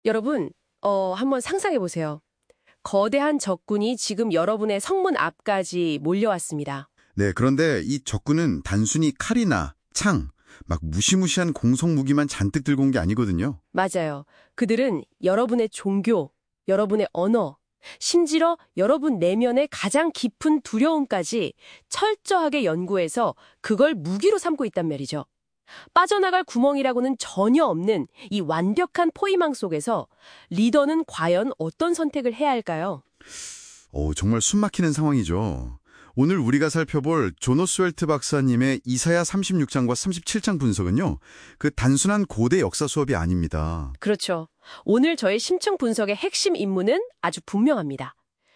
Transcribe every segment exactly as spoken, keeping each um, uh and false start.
여러분, 어, 한번 상상해 보세요. 거대한 적군이 지금 여러분의 성문 앞까지 몰려왔습니다. 네, 그런데 이 적군은 단순히 칼이나 창, 막 무시무시한 공성 무기만 잔뜩 들고 온 게 아니거든요. 맞아요. 그들은 여러분의 종교, 여러분의 언어, 심지어 여러분 내면의 가장 깊은 두려움까지 철저하게 연구해서 그걸 무기로 삼고 있단 말이죠. 빠져나갈 구멍이라고는 전혀 없는 이 완벽한 포위망 속에서 리더는 과연 어떤 선택을 해야 할까요? 오, 정말 숨막히는 상황이죠. 오늘 우리가 살펴볼 존 오스웰트 박사님의 이사야 삼십육 장과 삼십칠 장 분석은요, 그 단순한 고대 역사 수업이 아닙니다. 그렇죠. 오늘 저의 심층 분석의 핵심 임무는 아주 분명합니다.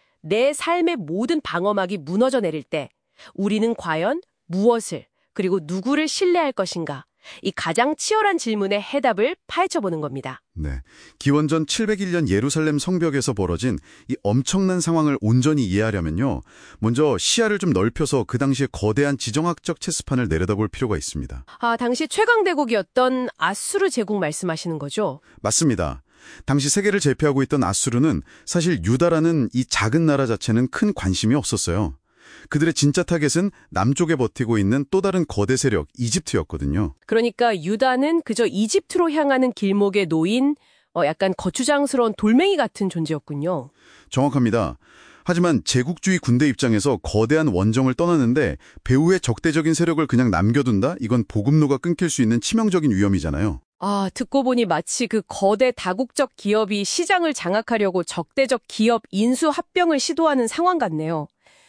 내 삶의 모든 방어막이 무너져 내릴 때 우리는 과연 무엇을 그리고 누구를 신뢰할 것인가? 이 가장 치열한 질문의 해답을 파헤쳐보는 겁니다. 네, 기원전 칠백일 년 예루살렘 성벽에서 벌어진 이 엄청난 상황을 온전히 이해하려면요, 먼저 시야를 좀 넓혀서 그 당시의 거대한 지정학적 체스판을 내려다볼 필요가 있습니다. 아, 당시 최강대국이었던 아수르 제국 말씀하시는 거죠? 맞습니다. 당시 세계를 제패하고 있던 아수르는 사실 유다라는 이 작은 나라 자체는 큰 관심이 없었어요. 그들의 진짜 타겟은 남쪽에 버티고 있는 또 다른 거대 세력 이집트였거든요. 그러니까 유다는 그저 이집트로 향하는 길목에 놓인 어, 약간 거추장스러운 돌멩이 같은 존재였군요. 정확합니다. 하지만 제국주의 군대 입장에서 거대한 원정을 떠나는데 배후의 적대적인 세력을 그냥 남겨둔다? 이건 보급로가 끊길 수 있는 치명적인 위험이잖아요. 아, 듣고 보니 마치 그 거대 다국적 기업이 시장을 장악하려고 적대적 기업 인수 합병을 시도하는 상황 같네요.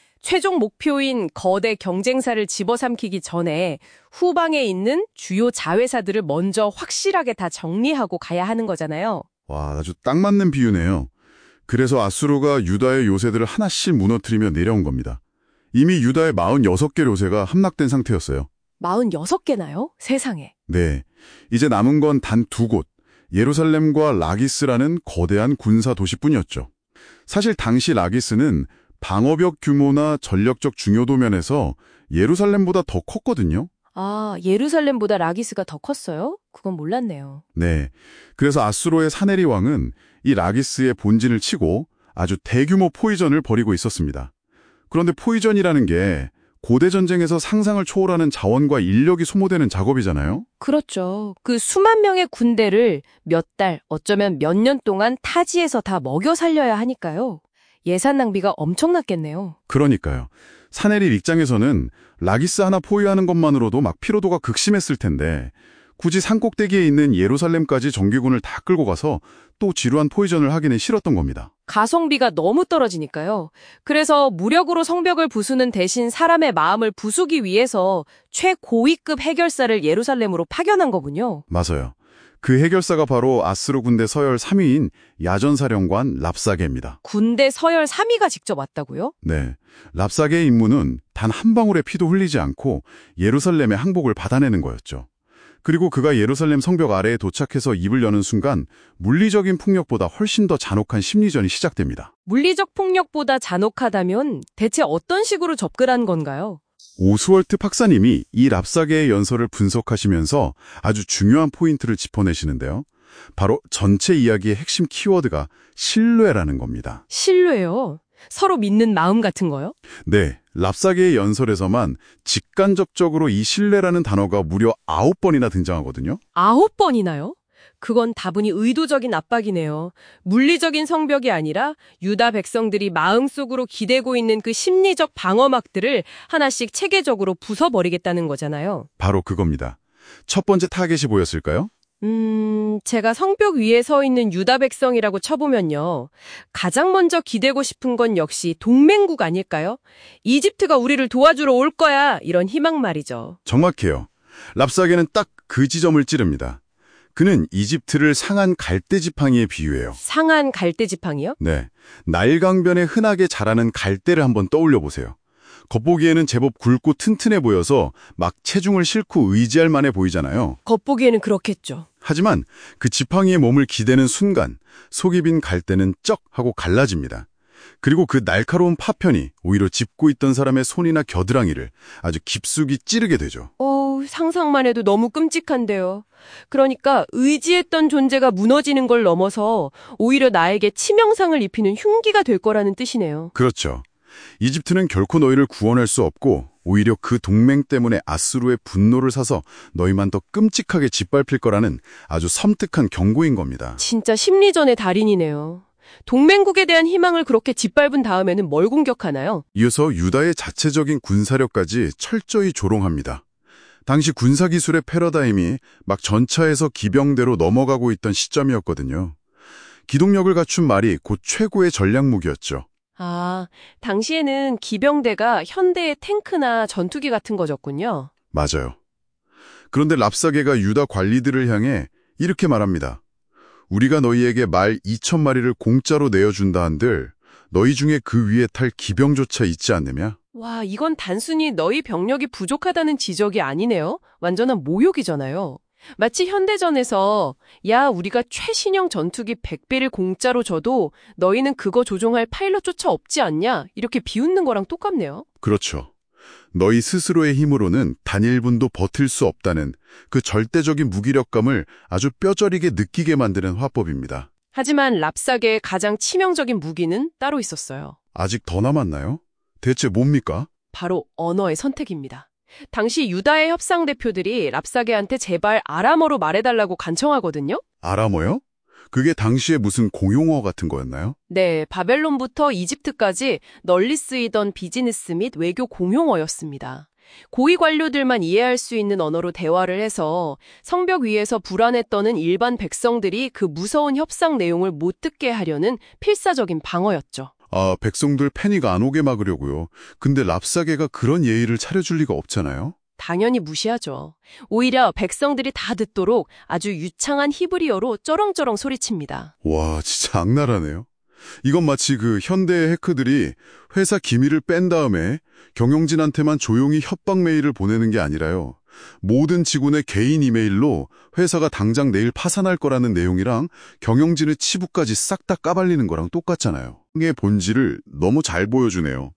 최종 목표인 거대 경쟁사를 집어삼키기 전에 후방에 있는 주요 자회사들을 먼저 확실하게 다 정리하고 가야 하는 거잖아요. 와, 아주 딱 맞는 비유네요. 그래서 아수르가 유다의 요새들을 하나씩 무너뜨리며 내려온 겁니다. 이미 유다의 사십육 개 요새가 함락된 상태였어요. 사십육 개나요? 세상에. 네, 이제 남은 건 단 두 곳, 예루살렘과 라기스라는 거대한 군사 도시뿐이었죠. 사실 당시 라기스는 방어벽 규모나 전력적 중요도 면에서 예루살렘보다 더 컸거든요. 아, 예루살렘보다 라기스가 더 컸어요? 그건 몰랐네요. 네, 그래서 아수르의 사네리 왕은 이 라기스의 본진을 치고 아주 대규모 포위전을 벌이고 있었습니다. 그런데 포위전이라는 게 고대 전쟁에서 상상을 초월하는 자원과 인력이 소모되는 작업이잖아요. 그렇죠. 그 수만 명의 군대를 몇 달, 어쩌면 몇 년 동안 타지에서 다 먹여 살려야 하니까요. 예산 낭비가 엄청났겠네요. 그러니까요. 사네리 입장에서는 라기스 하나 포위하는 것만으로도 막 피로도가 극심했을 텐데 굳이 산꼭대기에 있는 예루살렘까지 정규군을 다 끌고 가서 또 지루한 포위전을 하기는 싫었던 겁니다. 가성비가 너무 떨어지니까요. 그래서 무력으로 성벽을 부수는 대신 사람의 마음을 부수기 위해서 최고위급 해결사를 예루살렘으로 파견한 거군요. 맞아요. 그 해결사가 바로 아수르 군대 서열 삼 위인 야전사령관 랍사게입니다. 군대 서열 삼 위가 직접 왔다고요? 네, 랍사게의 임무는 단 한 방울의 피도 흘리지 않고 예루살렘의 항복을 받아내는 거였죠. 그리고 그가 예루살렘 성벽 아래에 도착해서 입을 여는 순간 물리적인 폭력보다 훨씬 더 잔혹한 심리전이 시작됩니다. 물리적 폭력보다 잔혹하다면 대체 어떤 식으로 접근한 건가요? 오스월트 박사님이 이 랍사게의 연설을 분석하시면서 아주 중요한 포인트를 짚어내시는데요. 바로 전체 이야기의 핵심 키워드가 신뢰라는 겁니다. 신뢰요? 서로 믿는 마음 같은 거요? 네, 랍사게의 연설에서만 직간접적으로 이 신뢰라는 단어가 무려 아홉 번이나 등장하거든요. 아홉 번이나요? 그건 다분히 의도적인 압박이네요. 물리적인 성벽이 아니라 유다 백성들이 마음속으로 기대고 있는 그 심리적 방어막들을 하나씩 체계적으로 부숴버리겠다는 거잖아요. 바로 그겁니다. 첫 번째 타겟이 보였을까요? 음, 제가 성벽 위에 서 있는 유다 백성이라고 쳐보면요. 가장 먼저 기대고 싶은 건 역시 동맹국 아닐까요? 이집트가 우리를 도와주러 올 거야. 이런 희망 말이죠. 정확해요. 랍사게는 딱 그 지점을 찌릅니다. 그는 이집트를 상한 갈대지팡이에 비유해요. 상한 갈대지팡이요? 네, 나일강변에 흔하게 자라는 갈대를 한번 떠올려 보세요. 겉보기에는 제법 굵고 튼튼해 보여서 막 체중을 싣고 의지할 만해 보이잖아요. 겉보기에는 그렇겠죠. 하지만 그 지팡이에 몸을 기대는 순간 속이 빈 갈대는 쩍 하고 갈라집니다. 그리고 그 날카로운 파편이 오히려 짚고 있던 사람의 손이나 겨드랑이를 아주 깊숙이 찌르게 되죠. 어우, 상상만 해도 너무 끔찍한데요. 그러니까 의지했던 존재가 무너지는 걸 넘어서 오히려 나에게 치명상을 입히는 흉기가 될 거라는 뜻이네요. 그렇죠. 이집트는 결코 너희를 구원할 수 없고 오히려 그 동맹 때문에 아수르의 분노를 사서 너희만 더 끔찍하게 짓밟힐 거라는 아주 섬뜩한 경고인 겁니다. 진짜 심리전의 달인이네요. 동맹국에 대한 희망을 그렇게 짓밟은 다음에는 뭘 공격하나요? 이어서 유다의 자체적인 군사력까지 철저히 조롱합니다. 당시 군사기술의 패러다임이 막 전차에서 기병대로 넘어가고 있던 시점이었거든요. 기동력을 갖춘 말이 곧 최고의 전략무기였죠. 아, 당시에는 기병대가 현대의 탱크나 전투기 같은 거였군요. 맞아요. 그런데 랍사게가 유다 관리들을 향해 이렇게 말합니다. 우리가 너희에게 말 이천 마리를 공짜로 내어준다 한들 너희 중에 그 위에 탈 기병조차 있지 않느냐? 와, 이건 단순히 너희 병력이 부족하다는 지적이 아니네요. 완전한 모욕이잖아요. 마치 현대전에서 야, 우리가 최신형 전투기 백 배를 공짜로 줘도 너희는 그거 조종할 파일럿조차 없지 않냐? 이렇게 비웃는 거랑 똑같네요. 그렇죠. 너희 스스로의 힘으로는 단 일 분도 버틸 수 없다는 그 절대적인 무기력감을 아주 뼈저리게 느끼게 만드는 화법입니다. 하지만 랍사게의 가장 치명적인 무기는 따로 있었어요. 아직 더 남았나요? 대체 뭡니까? 바로 언어의 선택입니다. 당시 유다의 협상 대표들이 랍사게한테 제발 아람어로 말해달라고 간청하거든요. 아람어요? 그게 당시에 무슨 공용어 같은 거였나요? 네, 바벨론부터 이집트까지 널리 쓰이던 비즈니스 및 외교 공용어였습니다. 고위 관료들만 이해할 수 있는 언어로 대화를 해서 성벽 위에서 불안에 떠는 일반 백성들이 그 무서운 협상 내용을 못 듣게 하려는 필사적인 방어였죠. 아, 백성들 패닉 안 오게 막으려고요. 근데 랍사게가 그런 예의를 차려줄 리가 없잖아요. 당연히 무시하죠. 오히려 백성들이 다 듣도록 아주 유창한 히브리어로 쩌렁쩌렁 소리칩니다. 와, 진짜 악랄하네요. 이건 마치 그 현대의 해커들이 회사 기밀을 뺀 다음에 경영진한테만 조용히 협박 메일을 보내는 게 아니라요. 모든 직원의 개인 이메일로 회사가 당장 내일 파산할 거라는 내용이랑 경영진의 치부까지 싹 다 까발리는 거랑 똑같잖아요. 의 본질을 너무 잘 보여주네요.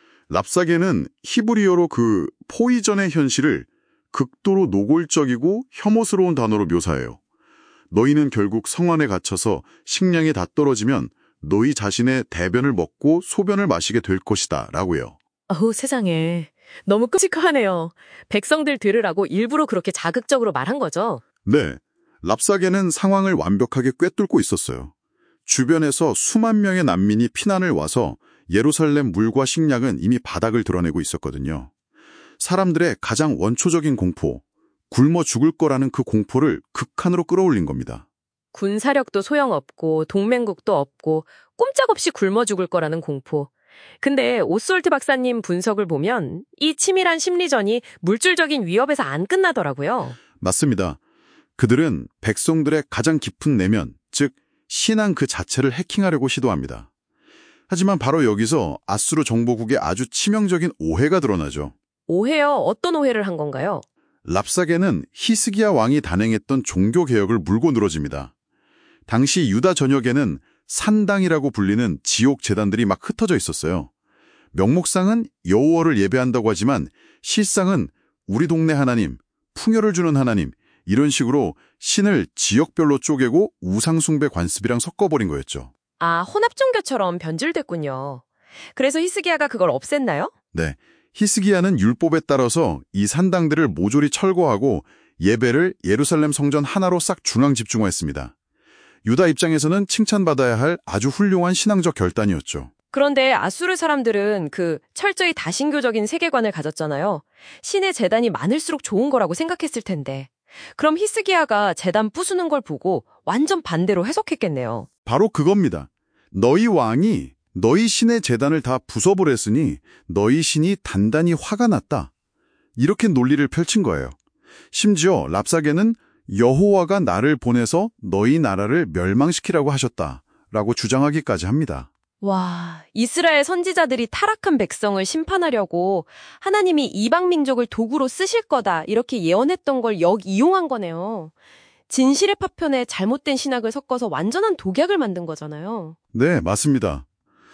랍사게는 히브리어로 그 포이전의 현실을 극도로 노골적이고 혐오스러운 단어로 묘사해요. 너희는 결국 성안에 갇혀서 식량이 다 떨어지면 너희 자신의 대변을 먹고 소변을 마시게 될 것이다 라고요. 어우, 세상에. 너무 끔찍하네요. 백성들 들으라고 일부러 그렇게 자극적으로 말한 거죠? 네, 랍사게는 상황을 완벽하게 꿰뚫고 있었어요. 주변에서 수만 명의 난민이 피난을 와서 예루살렘 물과 식량은 이미 바닥을 드러내고 있었거든요. 사람들의 가장 원초적인 공포, 굶어 죽을 거라는 그 공포를 극한으로 끌어올린 겁니다. 군사력도 소용없고 동맹국도 없고 꼼짝없이 굶어 죽을 거라는 공포. 근데 오스홀트 박사님 분석을 보면 이 치밀한 심리전이 물질적인 위협에서 안 끝나더라고요. 맞습니다. 그들은 백성들의 가장 깊은 내면, 즉 신앙 그 자체를 해킹하려고 시도합니다. 하지만 바로 여기서 아수르 정보국의 아주 치명적인 오해가 드러나죠. 오해요? 어떤 오해를 한 건가요? 랍사게는 히스기야 왕이 단행했던 종교개혁을 물고 늘어집니다. 당시 유다 전역에는 산당이라고 불리는 지옥 제단들이 막 흩어져 있었어요. 명목상은 여호와를 예배한다고 하지만 실상은 우리 동네 하나님, 풍요를 주는 하나님, 이런 식으로 신을 지역별로 쪼개고 우상숭배 관습이랑 섞어버린 거였죠. 아, 혼합종교처럼 변질됐군요. 그래서 히스기야가 그걸 없앴나요? 네, 히스기야는 율법에 따라서 이 산당들을 모조리 철거하고 예배를 예루살렘 성전 하나로 싹 중앙 집중화했습니다. 유다 입장에서는 칭찬받아야 할 아주 훌륭한 신앙적 결단이었죠. 그런데 아수르 사람들은 그 철저히 다신교적인 세계관을 가졌잖아요. 신의 제단이 많을수록 좋은 거라고 생각했을 텐데. 그럼 히스기야가 제단 부수는 걸 보고 완전 반대로 해석했겠네요. 바로 그겁니다. 너희 왕이 너희 신의 제단을 다 부숴버렸으니 너희 신이 단단히 화가 났다. 이렇게 논리를 펼친 거예요. 심지어 랍사게는 여호와가 나를 보내서 너희 나라를 멸망시키라고 하셨다라고 주장하기까지 합니다. 와, 이스라엘 선지자들이 타락한 백성을 심판하려고 하나님이 이방 민족을 도구로 쓰실 거다 이렇게 예언했던 걸 역이용한 거네요. 진실의 파편에 잘못된 신학을 섞어서 완전한 독약을 만든 거잖아요. 네, 맞습니다.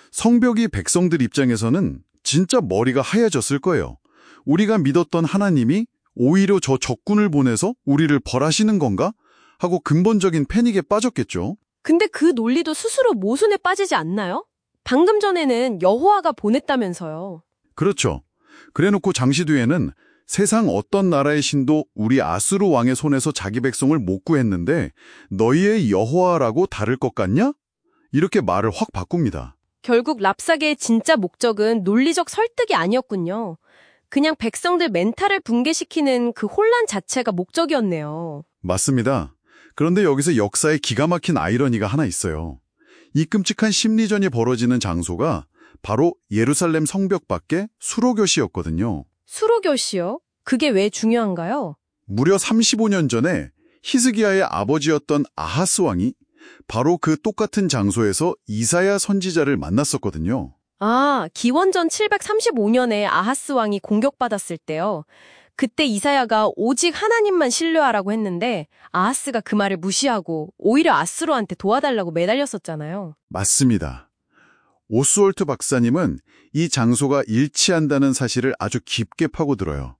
성벽이 백성들 입장에서는 진짜 머리가 하얘졌을 거예요. 우리가 믿었던 하나님이 오히려 저 적군을 보내서 우리를 벌하시는 건가? 하고 근본적인 패닉에 빠졌겠죠. 근데 그 논리도 스스로 모순에 빠지지 않나요? 방금 전에는 여호와가 보냈다면서요. 그렇죠. 그래놓고 장시 뒤에는 세상 어떤 나라의 신도 우리 아수르 왕의 손에서 자기 백성을 못 구했는데 너희의 여호와라고 다를 것 같냐? 이렇게 말을 확 바꿉니다. 결국 랍사게의 진짜 목적은 논리적 설득이 아니었군요. 그냥 백성들 멘탈을 붕괴시키는 그 혼란 자체가 목적이었네요. 맞습니다. 그런데 여기서 역사의 기가 막힌 아이러니가 하나 있어요. 이 끔찍한 심리전이 벌어지는 장소가 바로 예루살렘 성벽 밖의 수로교시였거든요. 수로교시요? 그게 왜 중요한가요? 무려 삼십오 년 전에 히스기야의 아버지였던 아하스 왕이 바로 그 똑같은 장소에서 이사야 선지자를 만났었거든요. 아, 기원전 칠백삼십오 년에 아하스 왕이 공격받았을 때요. 그때 이사야가 오직 하나님만 신뢰하라고 했는데 아하스가 그 말을 무시하고 오히려 아수르한테 도와달라고 매달렸었잖아요. 맞습니다. 오스월트 박사님은 이 장소가 일치한다는 사실을 아주 깊게 파고들어요.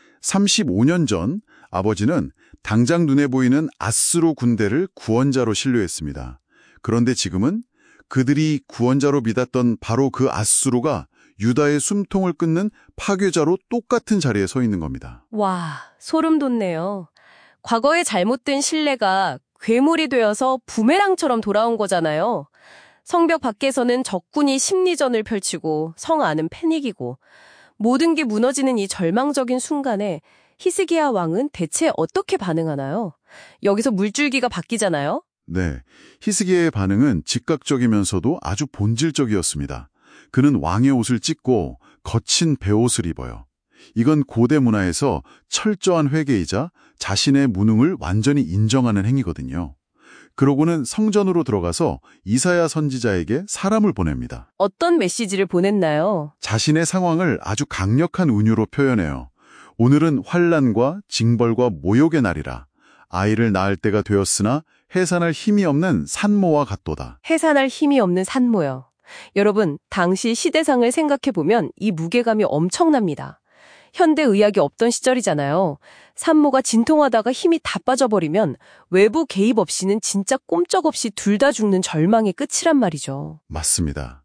삼십오 년 전 아버지는 당장 눈에 보이는 아수르 군대를 구원자로 신뢰했습니다. 그런데 지금은 그들이 구원자로 믿었던 바로 그 아수르가 유다의 숨통을 끊는 파괴자로 똑같은 자리에 서 있는 겁니다. 와, 소름 돋네요. 과거의 잘못된 신뢰가 괴물이 되어서 부메랑처럼 돌아온 거잖아요. 성벽 밖에서는 적군이 심리전을 펼치고 성 안은 패닉이고 모든 게 무너지는 이 절망적인 순간에 히스기야 왕은 대체 어떻게 반응하나요? 여기서 물줄기가 바뀌잖아요. 네, 히스기야의 반응은 즉각적이면서도 아주 본질적이었습니다. 그는 왕의 옷을 찢고 거친 베옷을 입어요. 이건 고대 문화에서 철저한 회개이자 자신의 무능을 완전히 인정하는 행위거든요. 그러고는 성전으로 들어가서 이사야 선지자에게 사람을 보냅니다. 어떤 메시지를 보냈나요? 자신의 상황을 아주 강력한 은유로 표현해요. 오늘은 환난과 징벌과 모욕의 날이라. 아이를 낳을 때가 되었으나 해산할 힘이 없는 산모와 같도다. 해산할 힘이 없는 산모요. 여러분, 당시 시대상을 생각해보면 이 무게감이 엄청납니다. 현대의학이 없던 시절이잖아요. 산모가 진통하다가 힘이 다 빠져버리면 외부 개입 없이는 진짜 꼼짝없이 둘 다 죽는 절망의 끝이란 말이죠. 맞습니다.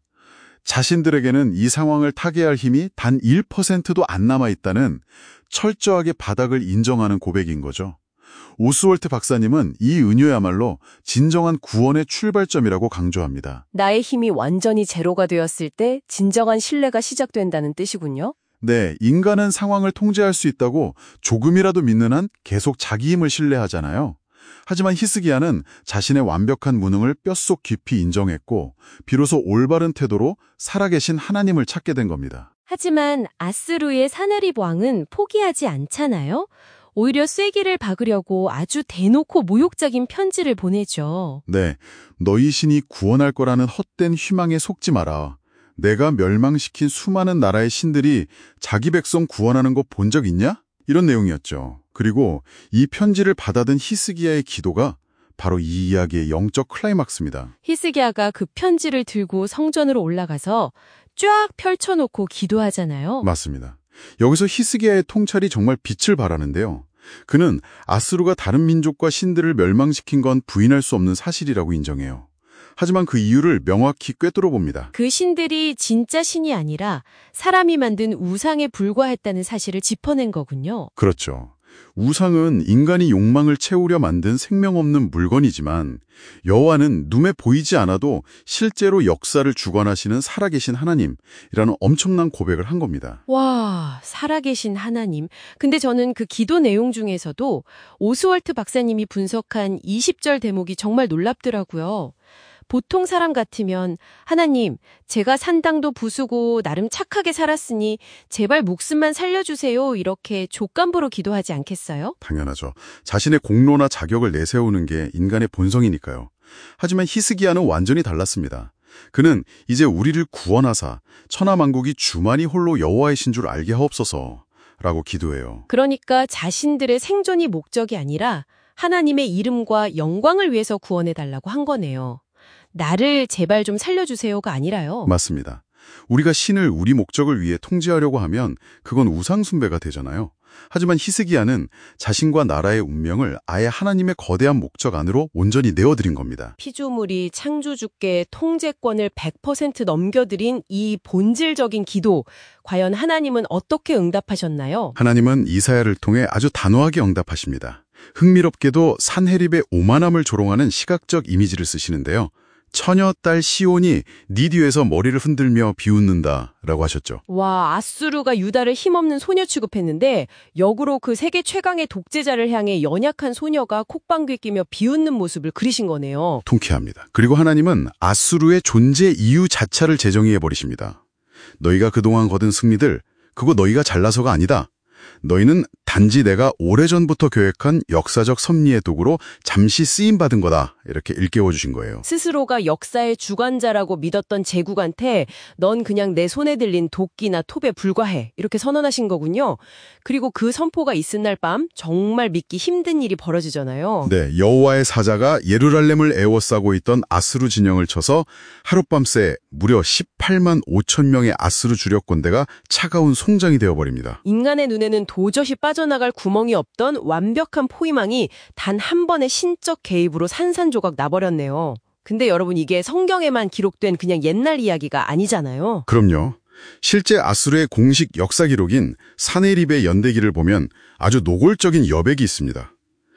자신들에게는 이 상황을 타개할 힘이 단 일 퍼센트도 안 남아있다는 철저하게 바닥을 인정하는 고백인 거죠. 오스월트 박사님은 이 은유야말로 진정한 구원의 출발점이라고 강조합니다. 나의 힘이 완전히 제로가 되었을 때 진정한 신뢰가 시작된다는 뜻이군요. 네, 인간은 상황을 통제할 수 있다고 조금이라도 믿는 한 계속 자기 힘을 신뢰하잖아요. 하지만 히스기야는 자신의 완벽한 무능을 뼛속 깊이 인정했고 비로소 올바른 태도로 살아계신 하나님을 찾게 된 겁니다. 하지만 아스루의 사네립 왕은 포기하지 않잖아요. 오히려 쐐기를 박으려고 아주 대놓고 모욕적인 편지를 보내죠. 네, 너희 신이 구원할 거라는 헛된 희망에 속지 마라. 내가 멸망시킨 수많은 나라의 신들이 자기 백성 구원하는 거 본 적 있냐? 이런 내용이었죠. 그리고 이 편지를 받아든 히스기야의 기도가 바로 이 이야기의 영적 클라이막스입니다. 히스기야가 그 편지를 들고 성전으로 올라가서 쫙 펼쳐놓고 기도하잖아요. 맞습니다. 여기서 히스기야의 통찰이 정말 빛을 발하는데요. 그는 아수르가 다른 민족과 신들을 멸망시킨 건 부인할 수 없는 사실이라고 인정해요. 하지만 그 이유를 명확히 꿰뚫어 봅니다. 그 신들이 진짜 신이 아니라 사람이 만든 우상에 불과했다는 사실을 짚어낸 거군요. 그렇죠. 우상은 인간이 욕망을 채우려 만든 생명 없는 물건이지만 여호와는 눈에 보이지 않아도 실제로 역사를 주관하시는 살아계신 하나님이라는 엄청난 고백을 한 겁니다. 와, 살아계신 하나님. 근데 저는 그 기도 내용 중에서도 오스월트 박사님이 분석한 이십 절 대목이 정말 놀랍더라고요. 보통 사람 같으면 하나님, 제가 산당도 부수고 나름 착하게 살았으니 제발 목숨만 살려주세요 이렇게 족간보로 기도하지 않겠어요? 당연하죠. 자신의 공로나 자격을 내세우는 게 인간의 본성이니까요. 하지만 히스기야는 완전히 달랐습니다. 그는 이제 우리를 구원하사 천하만국이 주만이 홀로 여호와이신 줄 알게 하옵소서 라고 기도해요. 그러니까 자신들의 생존이 목적이 아니라 하나님의 이름과 영광을 위해서 구원해달라고 한 거네요. 나를 제발 좀 살려주세요가 아니라요. 맞습니다. 우리가 신을 우리 목적을 위해 통제하려고 하면 그건 우상숭배가 되잖아요. 하지만 히스기야는 자신과 나라의 운명을 아예 하나님의 거대한 목적 안으로 온전히 내어드린 겁니다. 피조물이 창조주께 통제권을 백 퍼센트 넘겨드린 이 본질적인 기도, 과연 하나님은 어떻게 응답하셨나요? 하나님은 이사야를 통해 아주 단호하게 응답하십니다. 흥미롭게도 산헤립의 오만함을 조롱하는 시각적 이미지를 쓰시는데요. 처녀 딸 시온이 네 뒤에서 머리를 흔들며 비웃는다 라고 하셨죠. 와, 아수르가 유다를 힘없는 소녀 취급했는데 역으로 그 세계 최강의 독재자를 향해 연약한 소녀가 콧방귀 끼며 비웃는 모습을 그리신 거네요. 통쾌합니다. 그리고 하나님은 아수르의 존재 이유 자체를 재정의해버리십니다. 너희가 그동안 거둔 승리들, 그거 너희가 잘나서가 아니다. 너희는 단지 내가 오래전부터 계획한 역사적 섭리의 도구로 잠시 쓰임받은 거다. 이렇게 일깨워 주신 거예요. 스스로가 역사의 주관자라고 믿었던 제국한테 넌 그냥 내 손에 들린 도끼나 톱에 불과해. 이렇게 선언하신 거군요. 그리고 그 선포가 있은 날 밤 정말 믿기 힘든 일이 벌어지잖아요. 네, 여호와의 사자가 예루살렘을 에워싸고 있던 아수르 진영을 쳐서 하룻밤새 무려 십팔만 오천 명의 아수르 주력 군대가 차가운 송장이 되어버립니다. 인간의 눈에는 도저히 빠져나갈 구멍이 없던 완벽한 포위망이 단 한 번의 신적 개입으로 산산조각 나버렸네요. 근데 여러분 이게 성경에만 기록된 그냥 옛날 이야기가 아니잖아요. 그럼요. 실제 아수르의 공식 역사 기록인 사네립의 연대기를 보면 아주 노골적인 여백이 있습니다.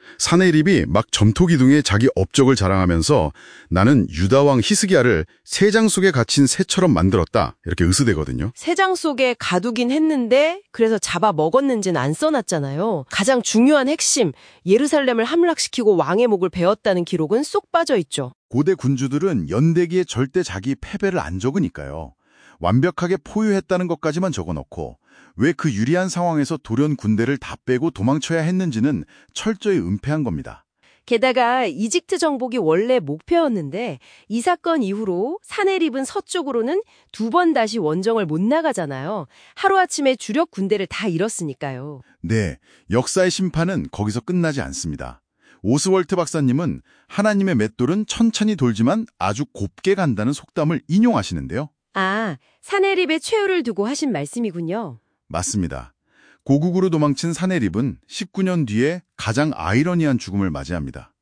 사네립이 막 점토기둥에 자기 업적을 자랑하면서 나는 유다왕 히스기야를 새장 속에 갇힌 새처럼 만들었다. 이렇게 의스대거든요. 새장 속에 가두긴 했는데 그래서 잡아 먹었는지는 안 써놨잖아요. 가장 중요한 핵심, 예루살렘을 함락시키고 왕의 목을 베었다는 기록은 쏙 빠져있죠. 고대 군주들은 연대기에 절대 자기 패배를 안 적으니까요. 완벽하게 포위했다는 것까지만 적어놓고 왜 그 유리한 상황에서 돌연 군대를 다 빼고 도망쳐야 했는지는 철저히 은폐한 겁니다. 게다가 이집트 정복이 원래 목표였는데 이 사건 이후로 사네립은 서쪽으로는 두 번 다시 원정을 못 나가잖아요. 하루아침에 주력 군대를 다 잃었으니까요. 네, 역사의 심판은 거기서 끝나지 않습니다. 오스월트 박사님은 하나님의 맷돌은 천천히 돌지만 아주 곱게 간다는 속담을 인용하시는데요. 아, 사네립의 최후를 두고 하신 말씀이군요. 맞습니다. 고국으로 도망친 사네립은 십구 년 뒤에 가장 아이러니한 죽음을 맞이합니다.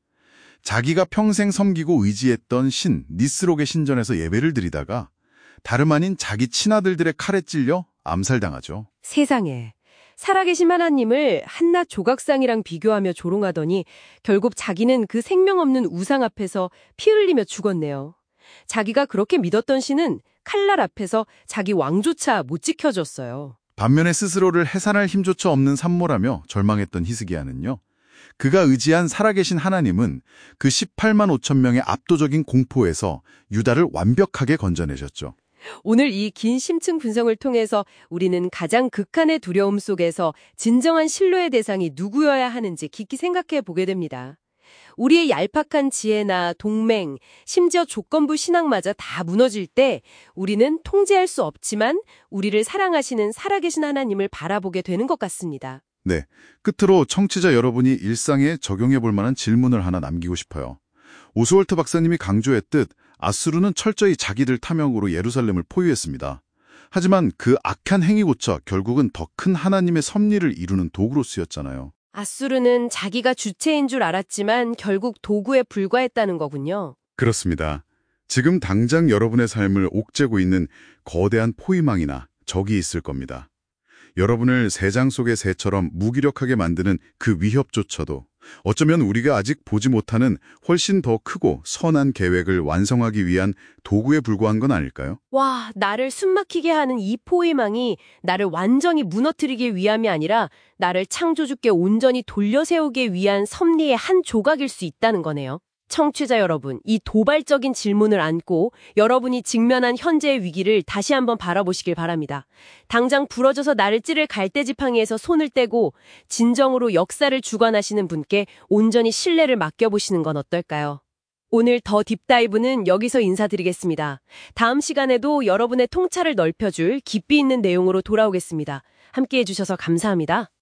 자기가 평생 섬기고 의지했던 신 니스록의 신전에서 예배를 드리다가 다름 아닌 자기 친아들들의 칼에 찔려 암살당하죠. 세상에. 살아계신 하나님을 한낱 조각상이랑 비교하며 조롱하더니 결국 자기는 그 생명 없는 우상 앞에서 피 흘리며 죽었네요. 자기가 그렇게 믿었던 신은 칼날 앞에서 자기 왕조차 못 지켜줬어요. 반면에 스스로를 해산할 힘조차 없는 산모라며 절망했던 히스기야는요. 그가 의지한 살아계신 하나님은 그 십팔만 오천 명의 압도적인 공포에서 유다를 완벽하게 건져내셨죠. 오늘 이 긴 심층 분석을 통해서 우리는 가장 극한의 두려움 속에서 진정한 신뢰의 대상이 누구여야 하는지 깊이 생각해 보게 됩니다. 우리의 얄팍한 지혜나 동맹, 심지어 조건부 신앙마저 다 무너질 때 우리는 통제할 수 없지만 우리를 사랑하시는 살아계신 하나님을 바라보게 되는 것 같습니다. 네, 끝으로 청취자 여러분이 일상에 적용해 볼 만한 질문을 하나 남기고 싶어요. 오스월트 박사님이 강조했듯 아수르는 철저히 자기들 탐욕으로 예루살렘을 포위했습니다. 하지만 그 악한 행위고차 결국은 더 큰 하나님의 섭리를 이루는 도구로 쓰였잖아요. 아수르는 자기가 주체인 줄 알았지만 결국 도구에 불과했다는 거군요. 그렇습니다. 지금 당장 여러분의 삶을 옥죄고 있는 거대한 포위망이나 적이 있을 겁니다. 여러분을 새장 속의 새처럼 무기력하게 만드는 그 위협조차도 어쩌면 우리가 아직 보지 못하는 훨씬 더 크고 선한 계획을 완성하기 위한 도구에 불과한 건 아닐까요? 와, 나를 숨막히게 하는 이 포위망이 나를 완전히 무너뜨리기 위함이 아니라 나를 창조주께 온전히 돌려세우기 위한 섭리의 한 조각일 수 있다는 거네요. 청취자 여러분, 이 도발적인 질문을 안고 여러분이 직면한 현재의 위기를 다시 한번 바라보시길 바랍니다. 당장 부러져서 나를 찌를 갈대지팡이에서 손을 떼고 진정으로 역사를 주관하시는 분께 온전히 신뢰를 맡겨보시는 건 어떨까요? 오늘 더 딥다이브는 여기서 인사드리겠습니다. 다음 시간에도 여러분의 통찰을 넓혀줄 깊이 있는 내용으로 돌아오겠습니다. 함께해 주셔서 감사합니다.